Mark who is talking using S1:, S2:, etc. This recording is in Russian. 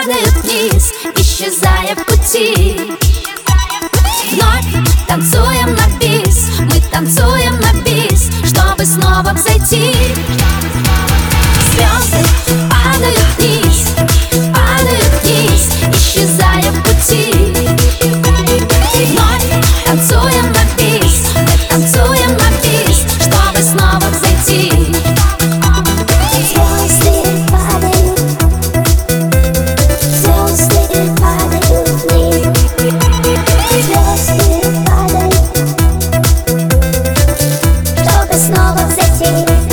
S1: падают вниз, исчезая в пути. Вновь танцуем на бис, мы танцуем на бис, чтобы снова взойти. Звезды падают вниз, исчезая в пути. Вновь танцуем на бис, мы танцуем на бис, чтобы снова взойти.
S2: Звезды падают вниз, звезды падают, чтобы снова взойти.